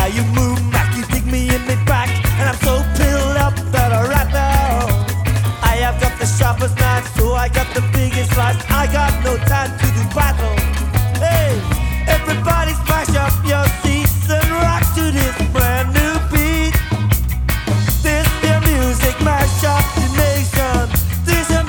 you move back, you dig me in me back, and I'm so filled up that right now I have got the sharpest knife, so I got the big